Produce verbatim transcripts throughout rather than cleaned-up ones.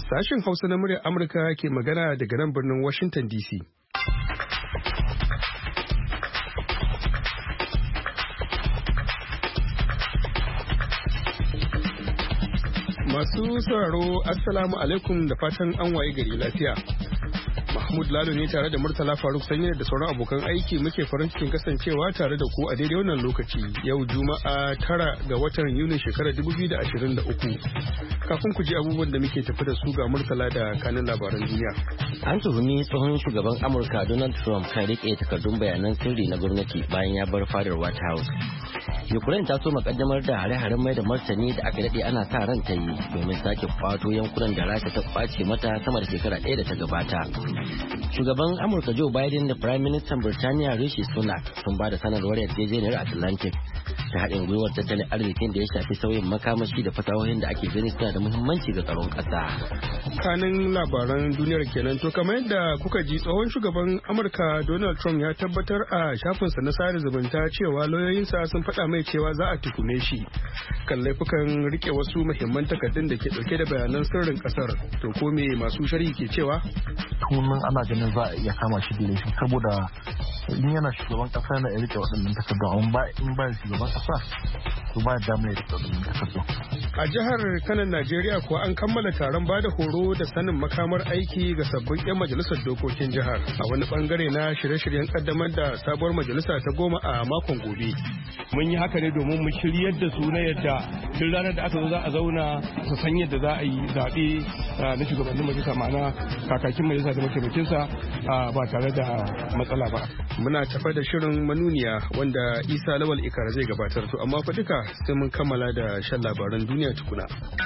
Sashen Hausa na muryar Amurka ke magana daga nan birnin Washington D C. Masu sauraro Assalamu alaikum da fatan an waye gari lafiya. Mahmud Lalo ne tare da Murtala Faruk Sanye da sauran abokan aiki muke farin cikin kasancewa tare da ku a daidai wannan lokaci yau Juma'a tara ga watan Yuni shekarar dubu biyu da ashirin da uku. Kafin ku ji abubuwan da muke tafi da su ga Murtala da kanin labaran duniya. An tuhumi tsohon shugaban Amurka Donald Trump kan rike takardun bayanan sirri na gwamnati bayan ya bar fadar White House. Ukraine ta so makaddamar da hare-haren mai da martani da aka daɗe ana sa ran ta yi domin sake kwato yankunan da Rasha ta kwace mata sama da shekara ɗaya da ta gabata. Shugaban Amurka Joe Biden da Prime Minister Birtaniya Rishi Sunak sun ba da sanarwar yarjejeniyar Atlantic ta haɗin gwiwar tattalin arzikin da ya shafi sauyin makamashi da fasahohin da ake gani suna da muhimmanci ga tsaron ƙasa. Kanin labaran duniyar kenan to kamar yadda kuka ji tsohon shugaban Amurka Donald Trump ya tabbatar a shafinsa na sada zumunta cewa lauyoyinsa sun faɗa mai cewa za a tukume shi kan laifukan rike wasu muhimman takardun da ke dauke da bayanan sirrin kasar. To ko me masu sharhi ke cewa? Tunan ana ganin za a iya kama shi da laifi saboda in yana shugaban kasa na rike waɗannan takardu amma ba in ba shugaban kasa to ba da mai rike waɗannan takardu. A jihar Kano Najeriya kuwa an kammala taron bada horo da sanin makamar aiki ga sabbin 'yan majalisar dokokin jihar a wani bangare na shirye-shiryen kaddamar da sabuwar majalisa ta goma a makon gobe. Mun yi haka ne domin mu shiryar da su na yadda tun ranar da aka zo za a zauna su san yadda za a yi zaɓe na shugabannin majalisa ma'ana kakakin majalisa da mataimakinsa ba tare da matsala ba. Muna tafa da shirin manuniya wanda Isa Lawal Ikara zai gabatar to amma fa duka sai mun kammala da shan labaran duniya tukuna.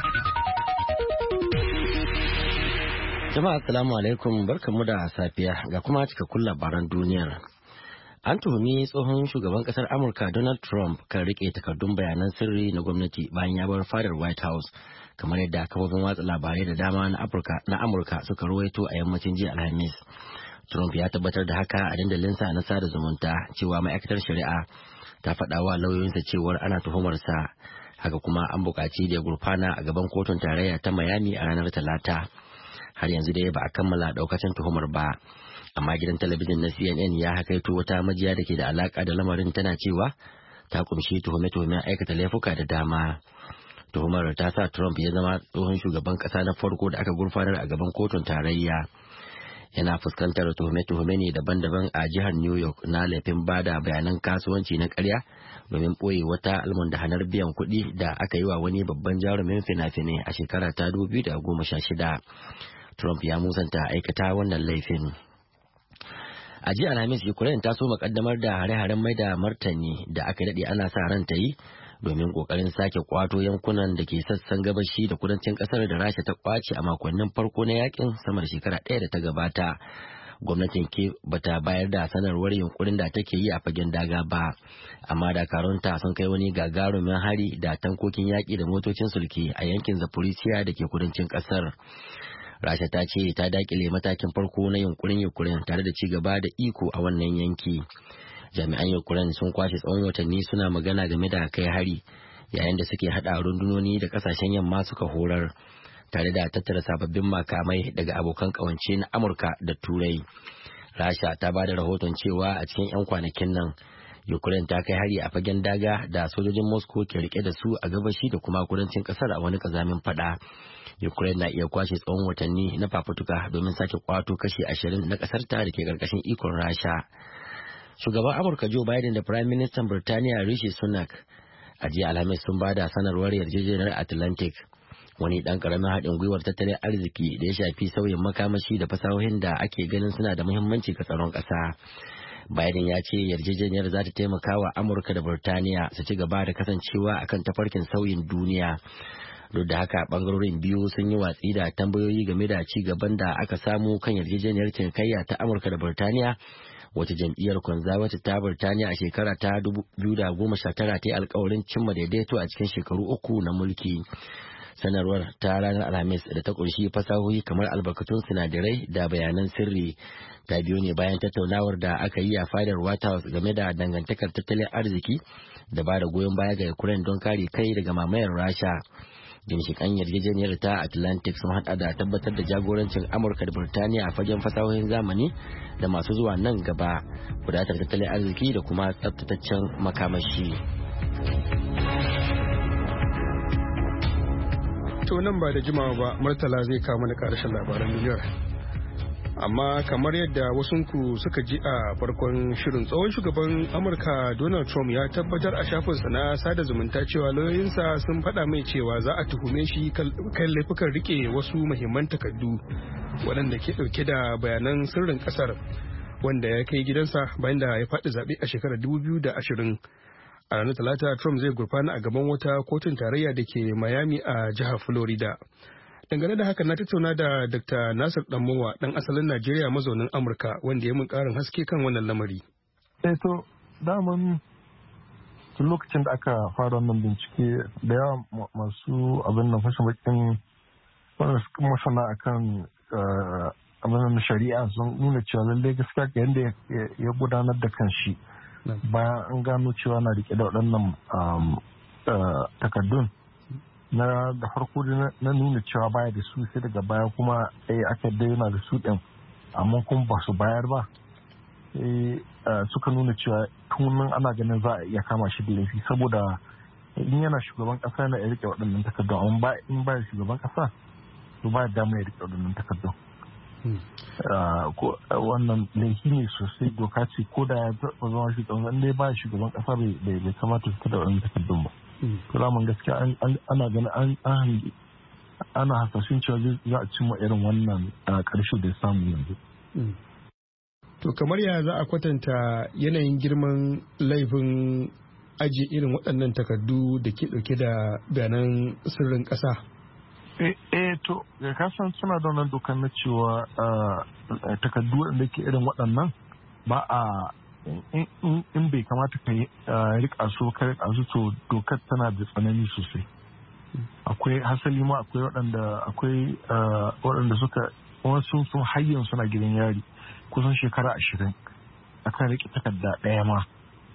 Jama'a assalamu alaikum barkamu da safiya ga kuma cikakkun labaran duniyar. An tuhumi tsohon shugaban kasar Amurka Donald Trump kan rike takardun bayanan sirri na gwamnati bayan ya bar fadar White House, kamar yadda kafofin watsa labarai da dama na Amurka suka ruwaito a yammacin jiya Alhamis. Trump ya tabbatar da haka a dandalinsa na sada zumunta cewa ma'aikatar shari'a ta faɗa wa lauyoyinsa cewar ana tuhumarsa. Haka kuma an buƙaci da ya gurfana a gaban kotun tarayya ta Miami a ranar Talata. Har yanzu dai ba a kammala ɗaukacin tuhumar ba. Amma gidan talabijin na C N N ya hakaito wata majiya da ke da alaka da lamarin tana cewa ta kumshi tuhume-tuhumen aikata laifuka da dama. Tuhumar ta sa Trump ya zama tsohon shugaban kasa na farko da aka gurfanar a gaban kotun tarayya. Yana fuskantar tuhume-tuhume ne daban-daban a jihar New York na laifin bada bayanan kasuwanci na ƙarya domin ɓoye wata almundahanar biyan kuɗi da aka yi wa wani babban jarumin fina-finai a shekara ta dubu biyu da goma sha shida. Trump ya musanta aikata wannan laifin. A jiya Alhamis, Ukraine ta so makaddamar da hare-haren mai da martani da aka daɗe ana sa ran ta yi domin ƙoƙarin sake kwato yankunan da ke sassan gabashi da kudancin ƙasar da Rasha ta kwace a makonnin farko na yakin sama da shekara ɗaya da ta gabata. Gwamnatin Kiev bata bayar da sanarwar yunkurin da take yi a fagen daga ba, amma dakarunta sun kai wani gagarumin hari da tankokin yaƙi da motocin sulke a yankin Zaporizhia da ke kudancin ƙasar. Rasha ta ce ta dakile matakin farko na yunkurin Ukraine tare da ci gaba da iko a wannan yanki. Jami'an Ukraine sun kwashe tsawon watanni suna magana game da kai hari yayin da suke hada rundunoni da kasashen yamma suka horar tare da tattara sababbin makamai daga abokan kawance na Amurka da Turai. Rasha ta ba da rahoton cewa a cikin 'yan kwanakin nan Ukraine ta kai hari a fagen daga da sojojin Moscow ke rike da su a gabashi da kuma kudancin kasar a wani kazamin fada. Ukraine na iya kwashe tsawon watanni na fafutuka domin sake kwato kashi ashirin na kasar ta da ke karkashin ikon Rasha. Shugaban Amurka Joe Biden da Prime Minister Birtaniya Rishi Sunak a jiya Alhamis sun ba da sanarwar yarjejeniyar Atlantic, wani dan karamin haɗin gwiwar tattalin arziki da ya shafi sauyin makamashi da fasahohin da ake ganin suna da muhimmanci ga tsaron ƙasa. Biden ya ce yarjejeniyar za ta taimaka wa Amurka da Birtaniya su ci gaba da kasancewa akan tafarkin sauyin duniya. Duk da haka bangarorin biyu sun yi watsi da tambayoyi game da ci gaban da aka samu kan yarjejeniyar cinikayya ta Amurka da Birtaniya, wata jam'iyyar Conservative ta Birtaniya a shekara ta dubu biyu da goma sha tara ta yi alkawarin cimma daidaito a cikin shekaru uku na mulki. Sanarwar ta ranar Alhamis da ta kunshi fasahohi kamar albarkatun sinadarai da bayanan sirri ta biyo ne bayan tattaunawar da aka yi a fadar White House game da dangantakar tattalin arziki da ba da goyon baya ga Ukraine don kare kai daga mamayar Rasha. Ginshiƙan yarjejeniyar ta Atlantic sun hada da tabbatar da jagorancin Amurka da Burtaniya a fagen fasahohin zamani da masu zuwa nan gaba, wadatar tattalin arziki da kuma tsaftataccen makamashi. To nan ba da jimawa ba Murtala zai kawo mana karshen labaran duniyar. Amma kamar yadda wasunku suka ji a farkon shirin, tsohon shugaban Amurka Donald Trump ya tabbatar a shafinsa na sada zumunta cewa lauyoyinsa sun faɗa mai cewa za a tuhume shi kan laifukan rike wasu muhimman takardu waɗanda ke ɗauke da bayanan sirrin ƙasar wanda ya kai gidansa bayan da ya faɗi zaɓe a shekarar dubu biyu da ashirin. A ranar Talata, Trump zai gurfana a gaban wata kotun tarayya da ke Miami a jihar Florida. Dangane da haka na tattauna da Doctor Nasir Danmowa, ɗan asalin Najeriya mazaunin Amurka, wanda ya mun ƙarin haske kan wannan lamari. Eh to, daman tun lokacin da aka fara wannan bincike da yawa masu abin nan fashin bakin masana akan abin shari'a sun nuna cewa lallai gaskiya ga yadda ya gudanar da kan shi. Bayan an gano cewa na rike da waɗannan takardun na da farko na nuna cewa baya da su, sai daga baya kuma eh aka daina da su ɗin amma kuma ba su bayar ba, suka nuna cewa tunan ana ganin za a iya kama shi da laifi saboda in yana shugaban ƙasa yana ya rike waɗannan takardun, amma in baya shugaban ƙasa to baya dama ya rike waɗannan takardun. Wannan laifi ne sosai, doka ce ko da ya taɓa zama shugaban ƙasa ba shugaban ƙasa bai kamata su da waɗannan takardun ba. Kulaman gaskiya ana ganin an ana hasashen cewa za a cimma irin wannan ƙarshe da samu yanzu. To kamar ya za a kwatanta yanayin girman laifin ajiye irin waɗannan takardu da ke ɗauke da bayanan sirrin ƙasa? Eh to ga kasan suna da wannan dokar na cewa takardu da ke irin waɗannan ba a in bai kamata ka rika su ka rika su to dokar tana da tsanani sosai. Akwai hasali ma akwai waɗanda akwai waɗanda suka wasu sun hayyan suna gidan yari kusan shekara ashirin akan rike takarda ɗaya ma.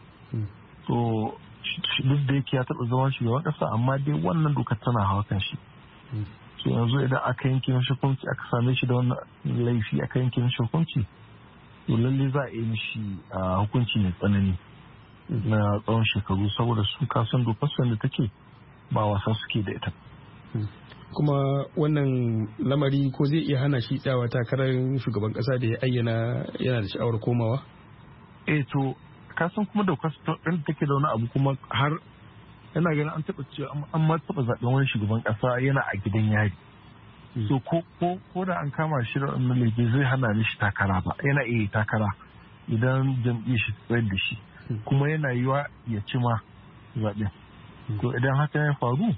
To duk da yake ya taɓa zama shugaban ƙasa amma dai wannan dokar tana hawa kan shi. So yanzu idan aka yanke mishi hukunci aka same shi da wannan laifi aka yanke mishi hukunci to lalle za a yi mishi hukunci mai tsanani na tsawon shekaru saboda su kasan dokar da take ba wasa suke da ita. Kuma wannan lamari ko zai iya hana shi tsawa takarar shugaban kasa da ya ayyana yana da sha'awar komawa? Eh to kasan kuma dokar da take da wani abu kuma har yana ganin an taɓa cewa an ma taɓa zaɓen wani shugaban ƙasa yana a gidan yari. So ko ko da an kama shi da wannan laifi zai hana mishi takara ba, yana iya takara idan jam'iyyar shi tsayar da shi kuma yana yiwa ya ci ma zaɓen. To idan haka ya faru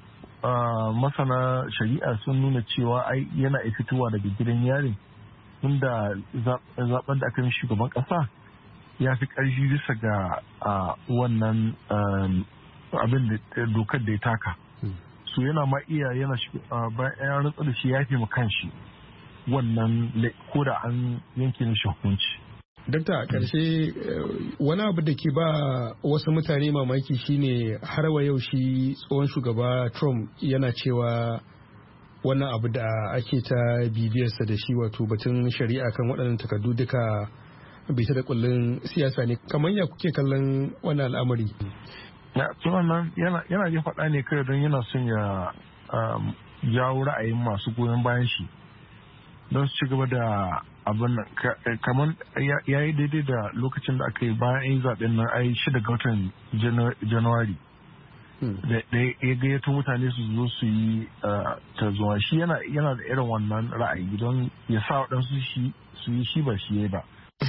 masana shari'a sun nuna cewa ai yana iya fitowa daga gidan yarin inda zaɓen da aka yi shugaban ƙasa ya fi ƙarfi bisa ga wannan abin da dokar da ya taka. So yana ma iya yana bayan ya rantsa da shi ya fi mu kanshi wannan ko da an yanke mishi hukunci. Dakta a ƙarshe wani abu da ke ba wasu mutane mamaki shine har wa yau shi tsohon shugaba Trump yana cewa wannan abu da ake ta bibiyarsa da shi wato batun shari'a kan waɗannan takardu duka bita da kullun siyasa ne, kamar ya kuke kallon wannan al'amari? Ya tunan nan yana ya faɗa ne kai don yana son ya jawo ra'ayin masu goyon bayan shi don su ci gaba da abin nan kamar ya yi daidai da lokacin da aka yi bayan yin zaɓen nan ai shida ga watan Januwari da ya gayyato mutane su zo su yi ta zuwa shi yana da irin wannan ra'ayi don ya sa waɗansu su yi shi ba shi ya ba.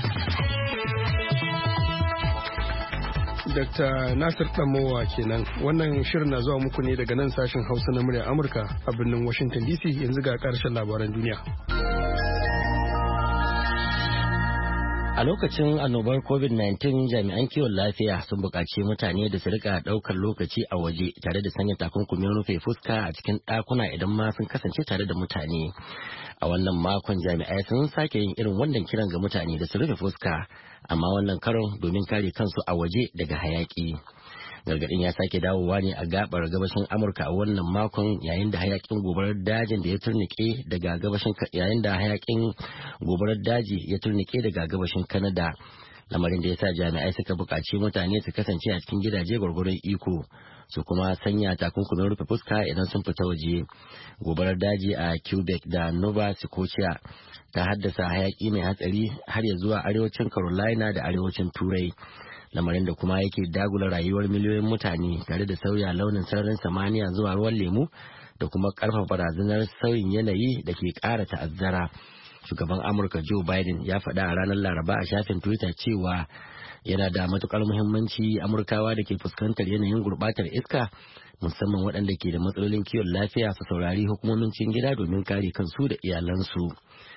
Dakta Nasir Danmowa kenan. Wannan shirin na zuwa muku ne daga nan sashen Hausa na muryar Amurka a birnin Washington D C. Yanzu ga ƙarshen labaran duniya. A lokacin annobar covid nineteen jami'an kiwon lafiya sun buƙaci mutane da su rika ɗaukar lokaci a waje tare da sanya takunkumin rufe fuska a cikin ɗakuna idan ma sun kasance tare da mutane. A wannan makon jami'ai sun sake yin irin wannan kiran ga mutane da su rufe fuska, amma wannan karon domin kare kansu a waje daga hayaki. Gargadin ya sake dawowa ne a gabar gabashin Amurka a wannan makon yayin da hayakin gobarar dajin da ya turnike daga gabashin yayin da hayakin gobarar daji ya turnike daga gabashin Canada. Lamarin da ya sa jami'ai suka buƙaci mutane su kasance a cikin gidaje gwargwaron iko su kuma sanya takunkumin rufe fuska idan sun fita waje. Gobarar daji a Quebec da Nova Scotia ta haddasa hayaki mai hatsari har ya zuwa arewacin Carolina da arewacin Turai. Lamarin da kuma yake dagula rayuwar miliyoyin mutane tare da sauya launin sararin samaniya zuwa ruwan lemu da kuma karfafa barazanar sauyin yanayi da ke ƙara ta'azzara. Shugaban Amurka Joe Biden ya faɗa a ranar Laraba a shafin Twitter cewa yana da matukar muhimmanci Amurkawa da ke fuskantar yanayin gurbatar iska musamman waɗanda ke da matsalolin kiwon lafiya su saurari hukumomin cikin gida domin kare kansu da iyalansu.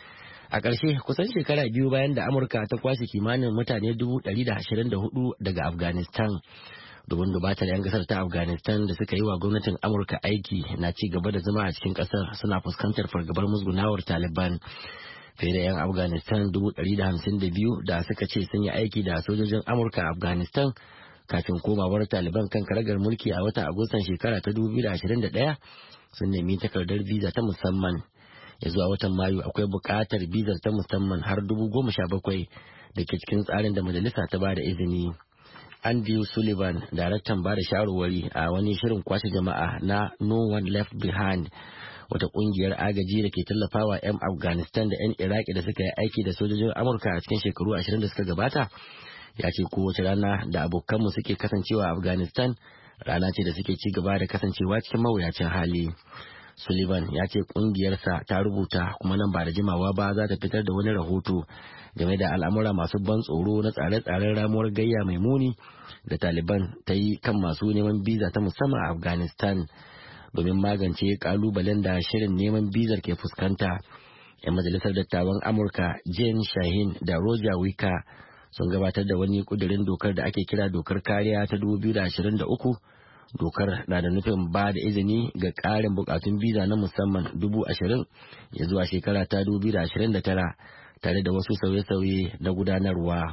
A ƙarshe kusan shekara biyu bayan da Amurka ta kwashe kimanin mutane dubu ɗari da ashirin da hudu daga Afghanistan. Dubun dubatar 'yan kasar ta Afghanistan da suka yi wa gwamnatin Amurka aiki na ci gaba da zama a cikin ƙasar suna fuskantar fargabar musgunawar Taliban. Fiye da 'yan Afghanistan dubu ɗari da hamsin da biyu da suka ce sun yi aiki da sojojin Amurka a Afghanistan kafin komawar Taliban kan karagar mulki a watan Agustan shekara ta dubu biyu da ashirin da ɗaya sun nemi takardar biza ta musamman. Ya zuwa watan Mayu akwai buƙatar bizar ta musamman har dubu goma sha bakwai da ke cikin tsarin da majalisa ta ba da izini. Andrew Sullivan, daraktan ba da shawarwari a wani shirin kwashe jama'a na No One Left Behind, wata kungiyar agaji da ke tallafawa 'yan Afghanistan da 'yan Iraki da suka yi aiki da sojojin Amurka a cikin shekaru ashirin da suka gabata, ya ce kowace rana da abokanmu suke kasancewa a Afghanistan rana ce da suke ci gaba da kasancewa cikin mawuyacin hali. Sullivan ya ce kungiyarsa ta rubuta kuma nan ba da jimawa ba za ta fitar da wani rahoto game da al'amura masu ban tsoro na tsare-tsaren ramuwar gayya mai muni da Taliban ta yi kan masu neman biza ta musamman a Afghanistan domin magance kalubalen da shirin neman bizar ke fuskanta. 'Yan majalisar dattawan Amurka Jane Shaheen da Roger Wicker sun gabatar da wani kudirin dokar da ake kira dokar kariya ta dubu biyu da ashirin da uku. Dokar na da nufin ba da izini ga ƙarin bukatun biza na musamman dubu ashirin ya zuwa shekara ta dubu biyu da ashirin da tara tare da wasu sauye-sauye na gudanarwa.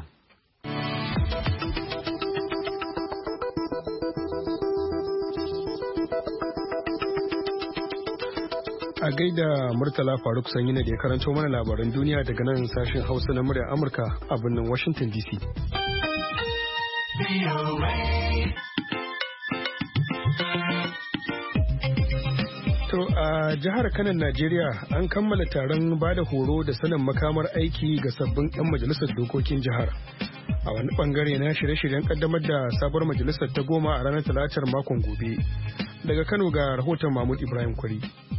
A gaida Murtala Faruk Sanyina da ya karanto mana labaran duniya daga nan sashen Hausa na muryar Amurka a birnin Washington D C. To a jihar Kanan Najeriya an kammala taron bada horo da sanin makamar aiki ga sabbin 'yan majalisar dokokin jihar. A wani bangare na shirye-shiryen kaddamar da sabuwar majalisar ta goma a ranar talatar makon gobe. Daga Kano ga rahoton Mahmud Ibrahim Kwari.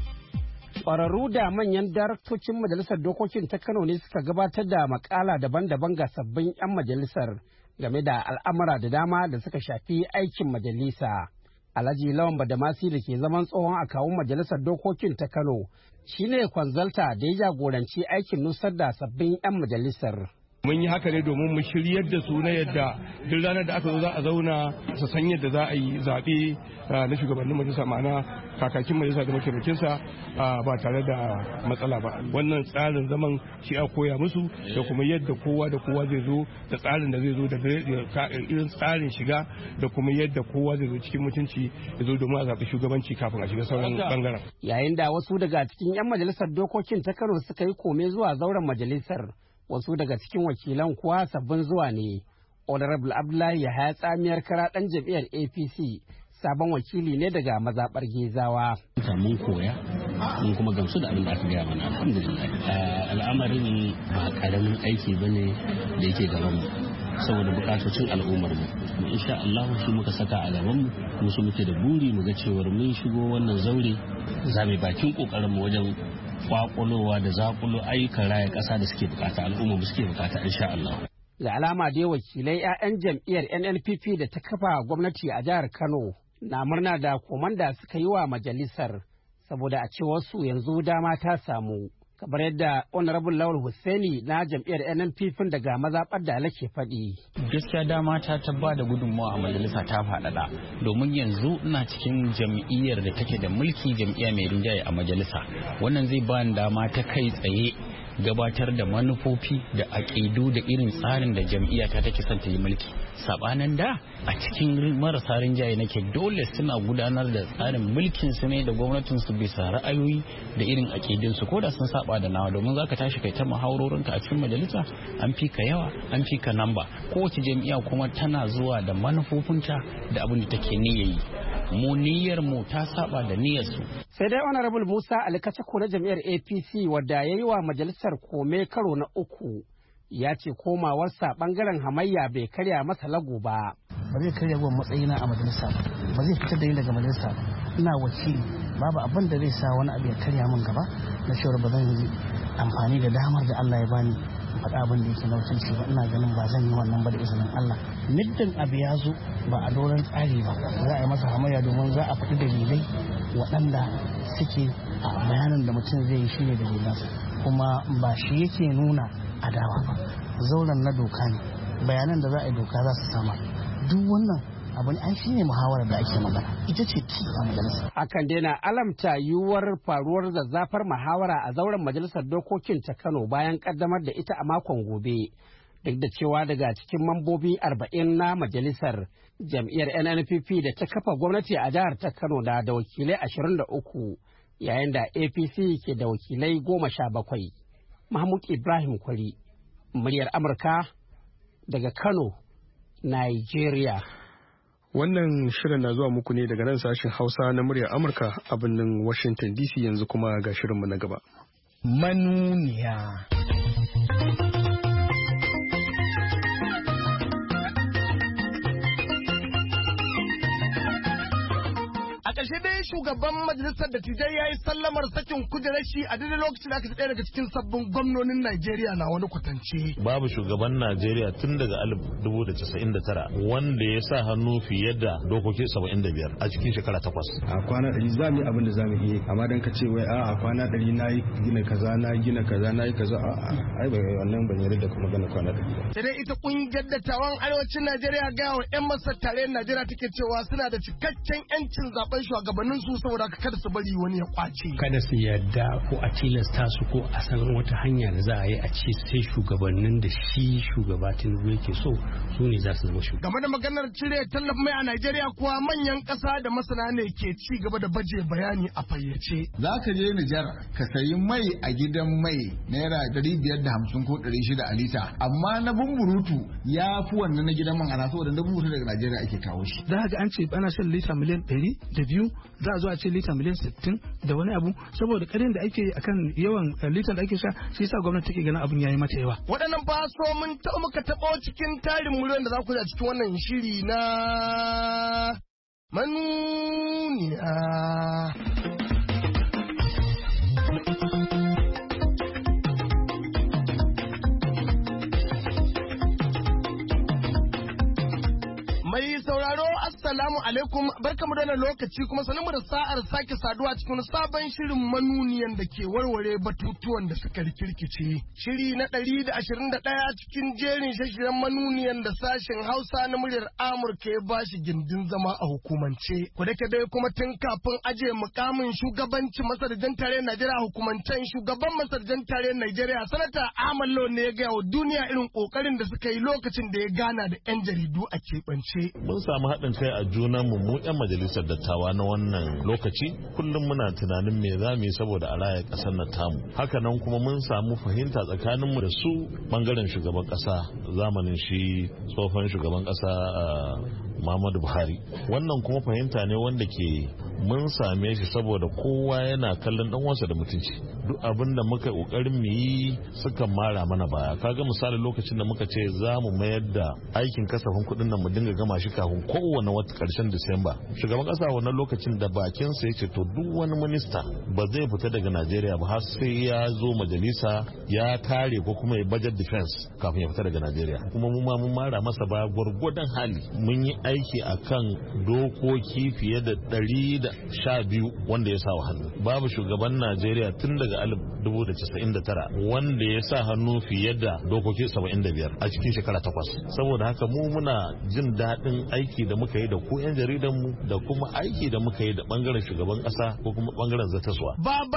Ƙwararru da manyan daraktocin majalisar dokokin ta Kano ne suka gabatar da makala daban-daban ga sabbin 'yan majalisar game da al'amura da dama da suka shafi aikin majalisa. Alhaji Lawan Badamasi da ke zaman tsohon akawun majalisar dokokin ta Kano shine kwanzalta da ya jagoranci aikin nusar da sabbin 'yan majalisar. Mun yi haka ne domin mu shiryar da su na yadda duk ranar da aka zo za a zauna su san yadda za a yi zaɓe na shugabannin majalisa, ma'ana kakakin majalisa da mataimakinsa ba tare da matsala ba. Wannan tsarin zaman shi a koya musu da kuma yadda kowa da kowa zai zo da tsarin da zai zo da irin tsarin shiga da kuma yadda kowa zai zo cikin mutunci ya zo domin a zaɓi shugabanci kafin a shiga sauran bangaren. Yayin da wasu daga cikin 'yan majalisar dokokin ta Kano suka yi kome zuwa zauren majalisar, wasu daga cikin wakilan kuwa sabbin zuwa ne. Honorable Abdullahi Yahaya Tsamiyar Kara ɗan jam'iyyar A P C sabon wakili ne daga mazaɓar Gezawa. Mun koya mun kuma gamsu da abin da aka gaya mana, alhamdulillah. Al'amarin ba karamin aiki ba ne da yake gaban mu saboda bukatocin al'ummar mu. Kuma insha Allah shi muka saka a gaban mu, mu su muke da buri mu ga cewar mun shigo wannan zaure za mu bakin kokarin mu wajen kwakulowa da zakulo ayyukan raya ƙasa da suke bukata, al'umma suke bukata insha Allah. Da alama dai wakilai 'ya'yan jam'iyyar N N P P da ta kafa gwamnati a jihar Kano na murna da komanda suka yi wa majalisar saboda a cewar su yanzu dama ta samu. Kamar yadda Honorable Lawal Hussaini na jam'iyyar N N P P daga mazaɓar da ke faɗi. Gaskiya dama ta tabba da gudunmawa a majalisa ta faɗaɗa domin yanzu ina cikin jam'iyyar da take da mulki, jam'iyya mai rinjaye a majalisa. Wannan zai ba ni dama ta kai tsaye gabatar da manufofi da aƙidu da irin tsarin da jam'iyyata take son ta yi mulki. Sabanin da a cikin marasa rinjaye nake dole suna gudanar da tsarin mulkin su ne da gwamnatin su bisa ra'ayoyi da irin aƙidun su ko da sun saba da nawa, domin zaka tashi kai ta muhawarorinka a cikin majalisa an fi ka yawa an fi ka namba. Kowace jam'iyya kuma tana zuwa da manufofinta da abin da take niyyayi. Mu niyyar mu ta saba da niyyar su. Sai dai Honorable Musa Alkacako na jam'iyyar A P C wadda ya yi wa majalisar kome karo na uku ya ce komawarsa bangaren hamayya bai karya masa lago ba. Ba zai karya gwan matsayina a majalisa ba, ba zai fitar da ni daga majalisa ba. Ina wakili, babu abin da zai sa wani abu ya karya min gaba na shawar ba zan yi amfani da damar da Allah ya bani faɗa abin da yake na wakilci ba. Ina ganin ba zan yi wannan ba da izinin Allah. Middin abu ya zo ba a doron tsari ba, za a yi masa hamayya domin za a faɗi dalilai waɗanda suke a bayanin da mutum zai yi shine dalilansa, kuma ba shi yake nuna adawa ba. Zauren na doka ne, bayanan da za a yi doka za su sama. Duk wannan abu ne, an shi ne muhawarar da ake magana, ita ce ki a majalisa. Akan daina alamta yiwuwar faruwar zazzafar muhawara a zauren majalisar dokokin ta Kano bayan kaddamar da ita a makon gobe. Duk da cewa daga cikin mambobi arba'in na majalisar, jam'iyyar N N P P da ta kafa gwamnati a jihar ta Kano da da wakilai ashirin da uku, yayin da A P C ke da wakilai goma sha bakwai. Mahmud Ibrahim Kwari, muryar Amurka daga Kano, Nigeria. Wannan shirin na zuwa muku ne daga nan sashen Hausa na muryar Amurka a birnin Washington D C. Yanzu kuma ga shirinmu na gaba. Manuniya. ƙarshe dai shugaban majalisar dattijai ya yi sallamar sakin kujerar shi a daidai lokacin da aka ɗaya daga cikin sabbin gwamnonin Najeriya na wani kwatance. Babu shugaban Najeriya tun daga alif dubu da casa'in da tara wanda ya sa hannu fiye da dokoki saba'in da biyar a cikin shekara takwas. A kwana ɗari za mu yi abin da za mu yi, amma dan ka ce wai a kwana ɗari na yi gina kaza na gina kaza na yi kaza a ai ba wannan ban yarda da kuma gana kwana ɗari ba. Sai dai ita ƙungiyar dattawan arewacin Najeriya ga wa 'yan masar tarayyar Najeriya take cewa suna da cikakken 'yancin zaben shugabannin su saboda kada su bari wani ya kwace. Kada su yarda ko a tilasta su ko a san wata hanya da za a yi a ce sai shugabannin da shi shugaba Tinubu yake so su ne za su zama shugaba. Game da maganar cire tallafin mai a Najeriya kuwa manyan ƙasa da masana ne ke ci gaba da baje bayani a fayyace. Za ka je Nijar ka sayi mai a gidan mai naira ɗari biyar da hamsin ko ɗari shida a lita, amma na bumburutu ya fi wannan na gidan man ana saboda na bumburutu daga Najeriya ake kawo shi. Za ga an ce ana shan lita miliyan ɗari da biyu, za a zo a ce lita miliyan sittin da wani abu saboda ƙarin da ake akan yawan litan da ake sha, shi yasa gwamnati take ganin abin yayi mata yawa. Waɗannan ba so mun ta muka taɓo cikin tarin miliyon da za ku ji a cikin wannan shiri na manuniya. Mai sauraro assalamu alaikum, barkamu da wannan lokaci kuma sanin mu da sa'ar sake saduwa cikin sabon shirin manuniyan da ke warware batutuwan da suka rikirkice. Shiri na ɗari da ashirin da ɗaya cikin jerin shashiren manuniyan da sashen Hausa na muryar Amurka ya bashi gindin zama a hukumance. Ku da dai kuma tun kafin aje mukamin shugabancin masarjan tarayyar Najeriya hukumancen shugaban masarjan tarayyar Najeriya Sanata Ahmad Lawan ne ya gaya wa duniya irin kokarin da suka yi lokacin da ya gana da 'yan jaridu a keɓance. Mun samu haɗin kai a junanmu mu 'yan majalisar dattawa na wannan lokaci, kullum muna tunanin me za mu yi saboda a raya ƙasar na tamu. Haka nan kuma mun samu fahimta tsakaninmu da su bangaren shugaban ƙasa zamanin shi tsohon shugaban ƙasa Muhammadu Buhari. Wannan kuma fahimta ne wanda ke mun same shi saboda kowa yana kallon dan uwansa da mutunci. Duk abin da muka kokarin mu yi suka mara mana baya. Kaga misali lokacin da muka ce za mu mayar da aikin kasafin kuɗin nan mu dinga gama shi kafin kowane wata ƙarshen Disamba. Shugaban ƙasa wannan lokacin da bakin sa yace to duk wani minista ba zai fita daga Najeriya ba har sai ya zo majalisa ya kare ko kuma ya budget defense kafin ya fita daga Najeriya. Kuma mu ma mun mara masa baya gwargwadon hali. Mun yi aiki akan dokoki fiye da ɗari da sha biyu wanda ya sa wa hannu. Babu shugaban Najeriya tun daga alif dubu da casa'in da tara wanda ya sa hannu fiye da dokoki saba'in da biyar a cikin shekara takwas. Saboda haka mu muna jin daɗin aiki da muka yi da ku 'yan jaridan mu da kuma aiki da muka yi da bangaren shugaban ƙasa ko kuma bangaren zataswa. Ba bakon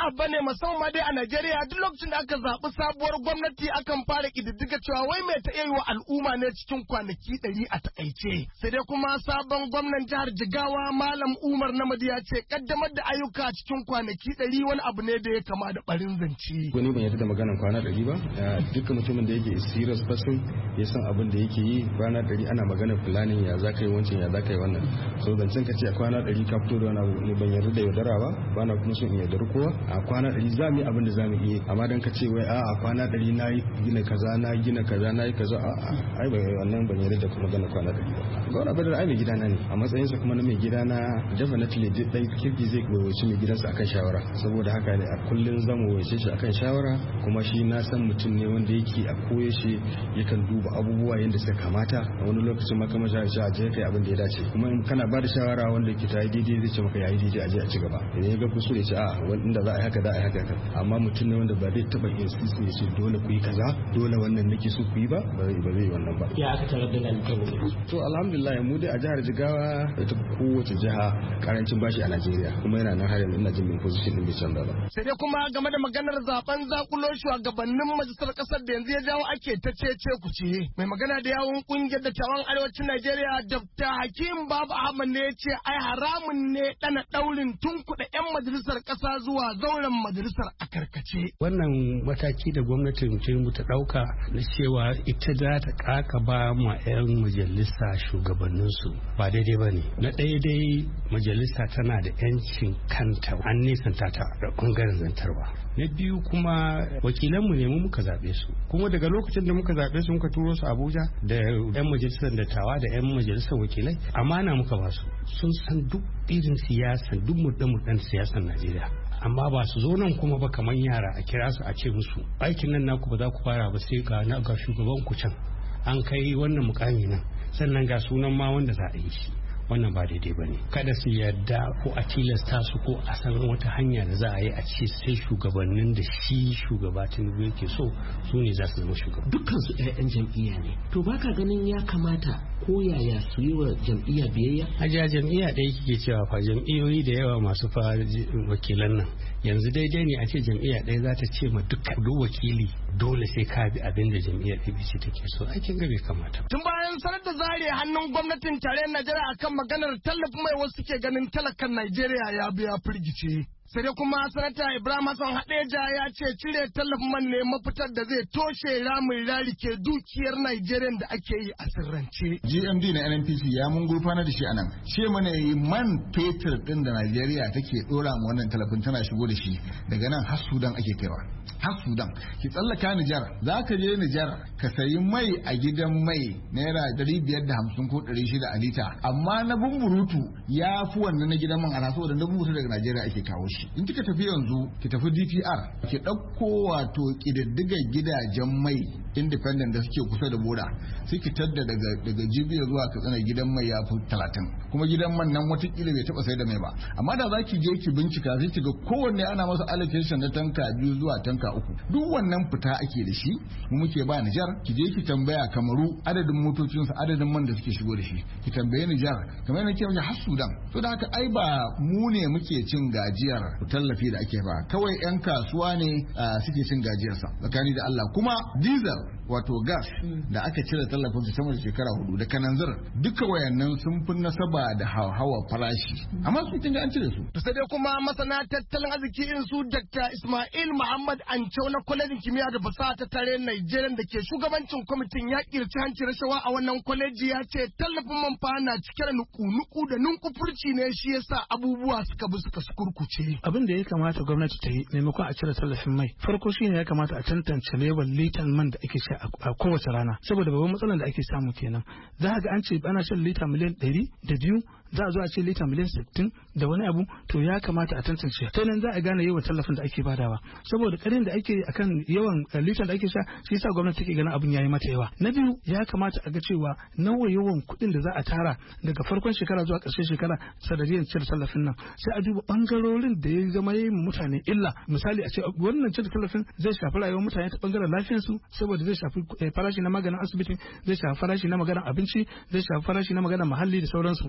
abu bane musamman dai a Najeriya duk lokacin da aka zaɓi sabuwar gwamnati akan fara ƙididdiga cewa wai mai ta iya wa al'umma ne cikin kwanaki ɗari a takaice. Sai dai kuma sabon gwamnan jihar Jigawa Malam Umar Namadi ya ce kaddamar da ayyuka cikin kwanaki ɗari wani abu ne da ya kama da ɓarin zance. Wani ban yarda da maganar kwana ɗari ba, dukkan mutumin da yake serious person ya san abin da yake yi kwana ɗari ana maganar planning ya za ka yi wancan ya za ka yi wannan. So zancen ka ce a kwana ɗari ka fito da wani abu ne ban yarda da yaudara ba, ba na kuma son in yaudari kowa. A kwana ɗari za mu yi abin da za mu iya, amma dan ka ce wai a kwana ɗari na yi gina kaza na gina kaza na yi kaza a ai ba wannan ban yarda da kuma maganar kwana ɗari ba. Gwamna Badar ai mai gidana ne a matsayinsa kuma na mai gidana definitely duk ɗan kirki zai wawace mai gidansa akan shawara, saboda haka ne a kullum zan wawace shi akan shawara, kuma shi na san mutum ne wanda yake a koyaushe yakan duba abubuwa yadda suka kamata. A wani lokacin maka masha a je kai abin da ya dace, kuma in kana ba da shawara wanda yake ta yi daidai zai ce maka yayi daidai a je a ci gaba. Idan ya ga kusur ya ce a wanda za a yi haka za a yi haka, amma mutum ne wanda ba zai taba insist ya ce dole ku yi kaza dole wannan nake so ku yi ba ba zai yi wannan ba. Ya aka tarar da lalata. To alhamdulillah mu dai a jihar Jigawa ita kowace jiha karancin bashi a Najeriya, kuma yana nan har yanzu ina jin min position din bai canza ba. Sai dai kuma game da maganar zaben zakulo shugabannin majalisar kasar da yanzu ya jawo ake ta cece ku ce. Mai magana da yawun kungiyar dattawan arewacin Najeriya Dr. Hakim Babu Ahmad ne ya ce ai haramun ne dana daurin tunkuɗa 'yan majalisar kasa zuwa zauren majalisar a karkace. Wannan mataki da gwamnatin Tinubu ta ɗauka na cewa ita za ta kaka ba ma 'yan majalisa shugabanninsu ba daidai ba ne. Na ɗaya dai majalisa tana da 'yancin kanta, an nisanta ta da ɓangaren zantarwa. Na biyu kuma wakilanmu ne mu muka zaɓe su, kuma daga lokacin da muka zaɓe su muka turo su Abuja da 'yan majalisar dattawa da 'yan majalisar wakilai amana muka ba su, sun san duk irin siyasa duk murɗe-murɗen siyasar Najeriya. Amma ba su zo nan kuma ba kamar yara a kira su a ce musu aikin nan naku ba za ku fara ba sai ga ga shugaban ku can an kai wannan mukami nan sannan ga sunan ma wanda za a yi shi. Wannan ba daidai ba ne. Kada su yarda ko a tilasta su ko a san wata hanya da za a yi a ce sai shugabannin da shi shugaba Tinubu yake so su ne za su zama shugaba. Dukkan su ƴaƴan jam'iyya ne. To baka ganin ya kamata ko yaya su yi wa jam'iyya biyayya? Ajiya jam'iyya ɗaya kike cewa fa jam'iyyoyi da yawa masu fa wakilan nan. Yanzu daidai ne a ce jam'iyya ɗaya za ta ce ma dukkan duk wakili dole sai ka bi abin da jam'iyyar A B C take so. Aikin ga bai kamata. Tun bayan sanar da zare hannun gwamnatin tarayyar Najeriya akan maganar tallafin mai wasu ke ganin talakan Najeriya ya biya firgice. Sai dai kuma sanata Ibrahim Hassan Hadeja ya ce cire tallafin man ne mafitar da zai toshe ramin rarike dukiyar Najeriya da ake yi a sirrance. G M D na N N P C ya mun gurfana da shi anan. Ce mana yi man fetur din da Najeriya take dora mu wannan tallafin tana shigo da shi daga nan har Sudan ake kaiwa. Har Sudan ki tsallaka Nijar, za ka je Nijar ka sayi mai a gidan mai naira ɗari biyar da hamsin ko ɗari shida a lita, amma na bumburutu ya fi wannan na gidan man ana saboda na bumburutu daga Najeriya ake kawo shi. In kika tafi yanzu ki tafi D P R ki ɗauko wato ƙididdigar gidajen mai independent da suke kusa da boda sai ki tadda daga daga Jibiya zuwa Katsina gidan mai ya fi talatin, kuma gidan man nan watakila bai taɓa sai da mai ba, amma da za ki je ki bincika sai ki ga kowanne ana masa allocation na tanka biyu zuwa tanka uku. Duk wannan fita ake da shi mu muke ba Nijar. Ki je ki tambaya Kamaru adadin motocinsu adadin man da suke shigo da shi, ki tambaye Nijar kamar yana ke har Sudan. To da haka ai ba mu ne muke cin gajiyar tallafi da ake ba, kawai 'yan kasuwa ne suke cin gajiyarsa tsakani da Allah. Kuma diesel wato gas da aka cire tallafin su sama da shekara hudu da kananzir duka wayannan sun fi nasaba da hawa farashi, amma su kin ga an cire su. To sai dai kuma masana tattalin arziki irin su Doctor Ismail Muhammad Ancau na kwalejin kimiyya da fasaha ta tare Najeriya da ke shugabancin kwamitin yaƙi da cin hanci rashawa a wannan kwaleji ya ce tallafin man fa na cike da nuku-nuku da nunkufurci ne shi yasa abubuwa suka bi suka kurkuce. Abin da ya kamata gwamnati ta yi maimakon a cire tallafin mai farko shine ya kamata a tantance level litan man da ake sha a kowace rana, saboda babban matsalar da ake samu kenan. Za ga an ce ana shan lita miliyan ɗari da biyu, za a zo a ce lita miliyan sittin da wani abu, to ya kamata a tantance ta nan za a gane yawan tallafin da ake badawa, saboda ƙarin da ake akan yawan litan da ake sha shi yasa gwamnati take ganin abin yayi mata yawa. Na biyu ya kamata a ga cewa nawa yawan kuɗin da za a tara daga farkon shekara zuwa ƙarshen shekara sanadiyar cire tallafin nan, sai a duba bangarorin da ya zama yayin mutane illa. Misali a ce wannan cire tallafin zai shafi rayuwar mutane ta bangaren lafiyarsu, saboda zai shafi farashi na maganin asibiti, zai shafi farashi na maganin abinci, zai shafi farashi na maganin muhalli da sauransu. To in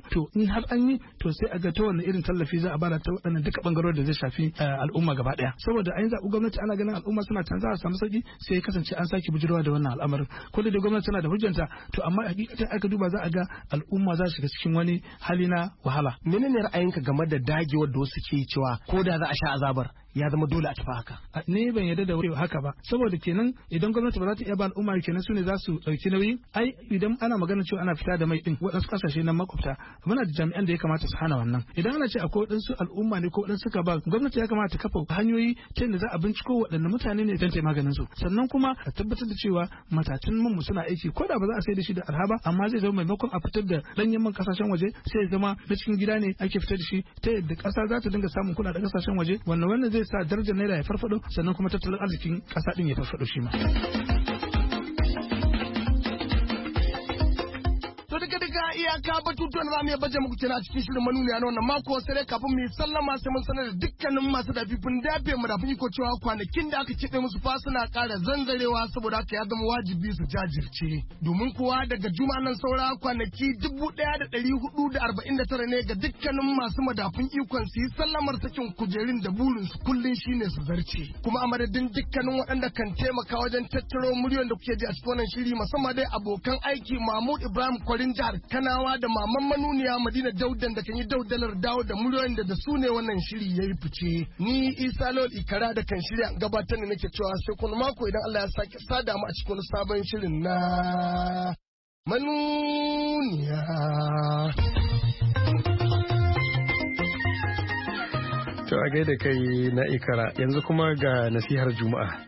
har an yi to sai a ga ta wannan irin tallafi za a bada ta waɗannan duka bangarorin da zai shafi al'umma gaba ɗaya saboda an zaɓi gwamnati ana ganin al'umma suna can za a samu sauki sai ya kasance an sake bijirwa da wannan al'amarin ko da gwamnati tana da hujjanta to amma hakikatan aka duba za a ga al'umma za su shiga cikin wani hali na wahala. Menene ra'ayinka game da dagewar da wasu ke cewa ko da za a sha azabar ya zama dole a tafi haka? Ne ban yarda da haka ba saboda kenan idan gwamnati ba za ta iya ba al'umma kenan su ne za su ɗauki nauyi ai idan ana magana cewa ana fita da mai din waɗansu ƙasashe na makwabta muna da jami'an da ya kamata su hana wannan idan ana ce akwai waɗansu al'umma ne ko waɗansu suka ba gwamnati ya kamata ta kafa hanyoyi ta yadda za a binciko waɗanne mutane ne don ta maganin su sannan kuma a tabbatar da cewa matatan man mu suna aiki ko da ba za a sai da shi da arha ba amma zai zama maimakon a fitar da ɗanyen man ƙasashen waje sai ya zama na cikin gida ne ake fitar da shi ta yadda ƙasa za ta dinga samun kuɗa da ƙasashen waje wannan wannan zai sa darajar naira ya farfado sannan kuma tattalin arzikin ƙasa din ya farfado shi ma. iyaka batutuwan za mu baje muku kenan a cikin shirin manuniya na wannan mako sai dai kafin mu yi sallama sai mun sanar da dukkanin masu dafifin dafe mu dafin iko cewa kwanakin da aka kiɗe musu fa suna ƙara zanzarewa saboda haka ya zama wajibi su jajirce domin kuwa daga juma'a nan saura kwanaki dubu ɗaya da ɗari hudu da arba'in da tara ne ga dukkanin masu madafin ikon su yi sallamar sakin kujerun da burin su kullun shine su zarce kuma a madadin dukkanin waɗanda kan taimaka wajen tattaro miliyon da kuke ji a cikin wannan shiri musamman dai abokan aiki Mahmud Ibrahim Kwarin jihar Kanawa da maman manuniya Madina Daudan da kan yi daudalar dawo da muryoyin da da su ne wannan shiri ya yi fice. Ni Isa Lawal Ikara da kan shirya gabatar da nake cewa sai kuma mako idan Allah ya sake sada mu a cikin wani sabon shirin na manuniya. To a gaida kai na Ikara yanzu kuma ga nasihar Juma'a.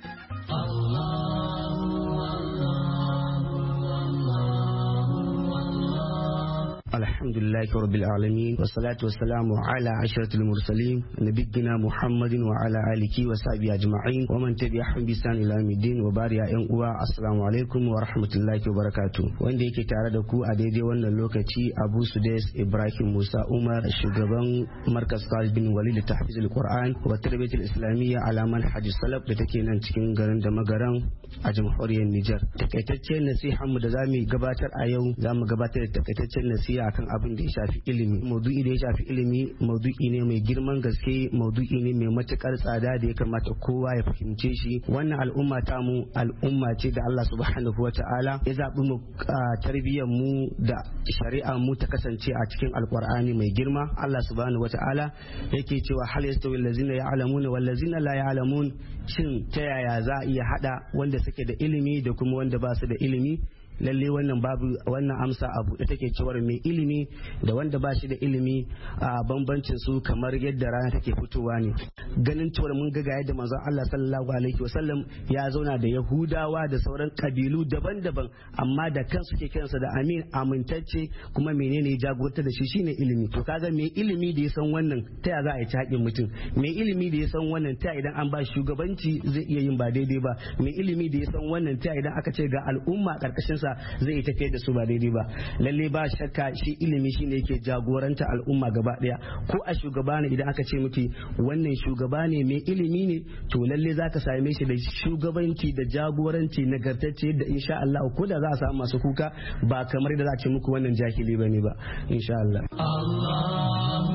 الحمد لله رب العالمين والصلاة والسلام على عشرة المرسلين نبينا محمد وعلى آله وصحبه أجمعين ومن تبعهم بإحسان إلى يوم الدين وبارك يا السلام عليكم ورحمة الله وبركاته wanda yake tare da ku a daidai wannan lokaci Abu Sudais Ibrahim Musa Umar shugaban Markaz Khalid bin Walid da Tahfizul Qur'an wa Tarbiyatul Islamiyya ala manhaj salaf da take nan cikin garin da magaran a jamhuriyar Niger. Takaitaccen nasiha mu da zamu gabatar a yau zamu gabatar da takaitaccen nasiha akan abin da ya shafi ilimi. Maudu'i da ya shafi ilimi maudu'i ne mai girman gaske, maudu'i ne mai matukar tsada da ya kamata kowa ya fahimce shi. Wannan al'umma ta mu al'umma ce da Allah subhanahu wata'ala ya zabi mu tarbiyyar mu da shari'a mu ta kasance a cikin alqur'ani mai girma. Allah subhanahu wata'ala yake cewa hal yastawi allazina ya'lamuna wal ladzina la ya'lamun, shin ta yaya za a iya hada wanda suke da ilimi da kuma wanda ba su da ilimi? Lalle wannan babu wannan amsa abu da take cewar mai ilimi da wanda ba shi da ilimi a bambancin su kamar yadda rana take fitowa ne. Ganin cewar mun ga yadda manzon Allah sallallahu alaihi wasallam ya zauna da Yahudawa da sauran kabilu daban-daban amma da kansu ke kansa da amin amintacce kuma menene ya jagorta da shi shine ilimi. To kaga mai ilimi da ya san wannan ta ya za a yi haƙin mutum, mai ilimi da ya san wannan ta idan an ba shugabanci zai iya yin ba daidai ba, mai ilimi da ya san wannan ta idan aka ce ga al'umma karkashin sa zai yi tafiyar da su ba daidai ba. Lalle ba shakka shi ilimi shine yake jagoranta al'umma gaba daya. Ko a shugaba ne idan aka ce miki wannan shugaba ne mai ilimi ne to lalle zaka same shi da shugabanci da jagoranci nagartacce da insha Allah ko da za a samu masu kuka ba kamar da za a ce muku wannan jahili bane ba insha Allah. Allahu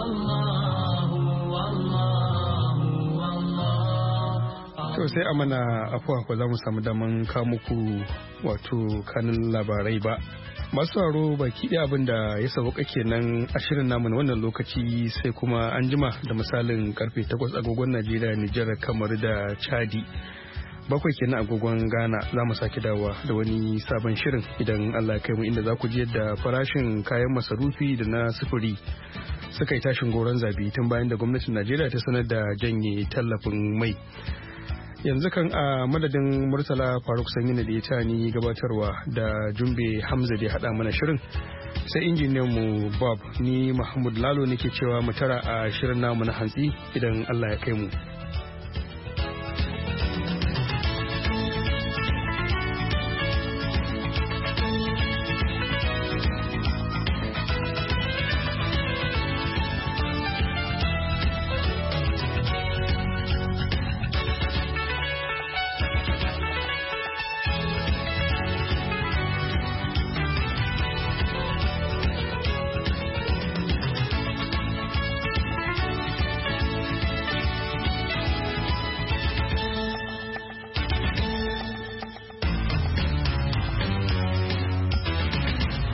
To sai a mana afuwa ko za mu samu daman kawo muku wato kanin labarai ba. Masu sauraro baki ɗaya abin da ya sauka kenan a shirin namu na wannan lokaci sai kuma an jima da misalin karfe takwas agogon Najeriya, Nijar, kamar da Chadi. Bakwai kenan agogon Ghana za mu sake dawowa da wani sabon shirin idan Allah ya kai mu inda za ku ji yadda farashin kayan masarufi da na sufuri suka yi tashin goron zabi tun bayan da gwamnatin Najeriya ta sanar da janye tallafin mai. Yanzu kan a madadin Murtala Faruk Sanyina da ya ta ni gabatarwa da Jumbe Hamza da ya haɗa mana shirin sai injiniyan mu Bob, ni Mahmud Lalo nake cewa mu tara a shirin namu na hantsi idan Allah ya kai mu.